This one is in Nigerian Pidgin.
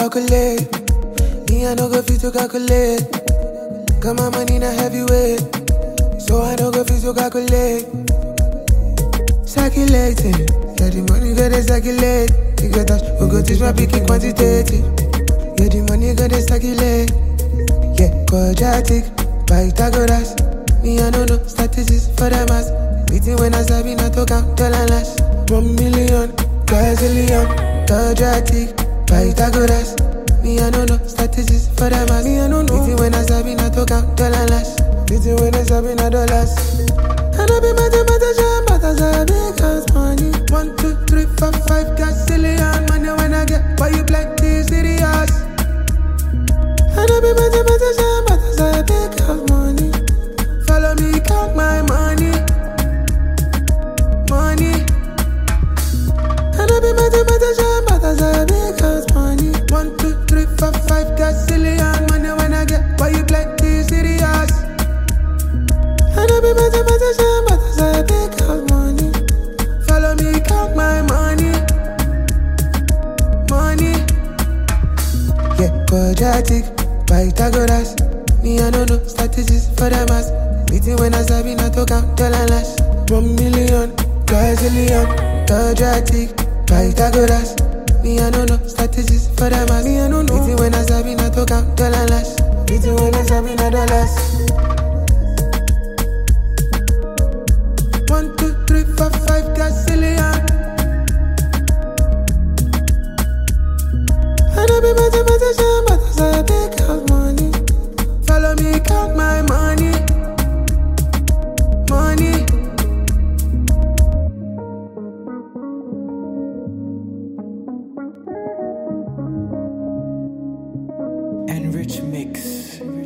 calculate. Me, I no go fit to calculate. Got my money in a heavyweight, so I no go fit to calculate. Circulating, yeah, the money gotta circulate. You get that, we go teach my picking quantitative. Yeah, the money gotta circulate. Yeah, quadratic, Pythagoras. Me, I don't know statistics for the mass. Meeting when I sabi not to count dollars. 1 million, gazillion, quadratic, Pythagoras. Me, I don't know statistics for the mass. Me, I don't know. Meeting when I sabi not to count dollars. Meeting when I sabi not dollars. And I be mathematician, but I sabi count money. 1, 2, 3, 4, 5, gazillion. Money when I get, why you black this serious? And I be mathematician, but I sabi count money. Follow me, count my money. Money. And I be mathematician, but I sabi count money. 1, 2, 3, 4, 5, gazillion. Money when I get, why you black this serious? And I be mathematician, but I sabi count money. Follow me, count my money. Money. Yeah, quadratic, Pythagoras. Me, I don't know statistics for the mass. Meeting when I sabi not to count dollars. 1 million, gazillion, quadratic, Pythagoras. Me, I don't know statistics for the mass. Me, I don't know. Meeting when I sabi not to count dollars. Meeting when I sabi not dollars. 1, 2, 3, 4, 5, gazillion. And I be mathematician, but I sabi count money. Follow me, count my money. Money. Enrich Mix.